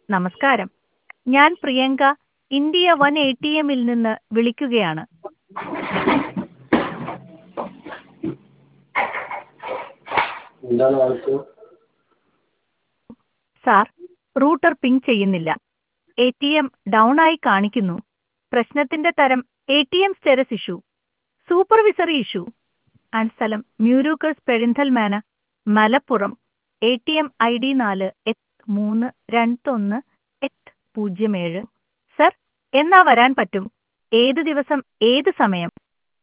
നമസ്കാരം. ഞാൻ Priyanka, India one A T എമ്മിൽ നിന്ന് വിളിക്കുകയാണ്. എന്താണ് ആവശ്യം? സാർ, റൂട്ടർ പിങ് ചെയ്യുന്നില്ല. എ ടി എം ഡൗൺ ആയി കാണിക്കുന്നു. പ്രശ്നത്തിന്റെ തരം ATM status issue, supervisory issue and സ്ഥലം മ്യൂരൂക്കസ് Perinthalmanna, Malappuram. ATM ID 4-321-07. Sir, എന്നാ വരാൻ പറ്റും? ഏത് ദിവസം, ഏത് സമയം?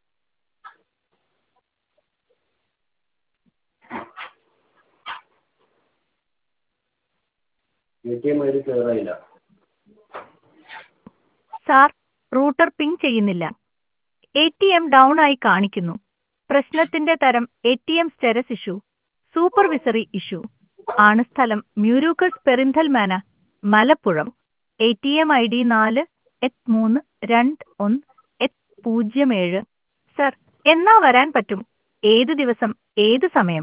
ATM ID ക്ലിയർ ആയില്ല. സാർ, റൂട്ടർ പിങ് ചെയ്യുന്നില്ല. ATM ഡൗൺ ആയി കാണിക്കുന്നു. പ്രശ്നത്തിന്റെ തരം ATM status issue, supervisory issue ആണ്. സ്ഥലം മ്യൂരൂക്കസ് Perinthalmanna, Malappuram. ATM ID 4-321-07. Sir, എന്നാ വരാൻ പറ്റും? ഏത് ദിവസം, ഏത് സമയം?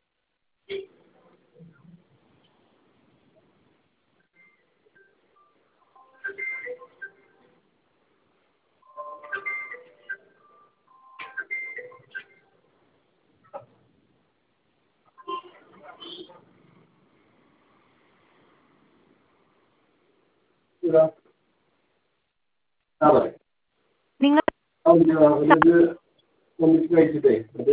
ഇതാ. ആ, പറയാം. നിങ്ങൾ ഒന്നിച്ച് കഴിച്ചിട്ടേ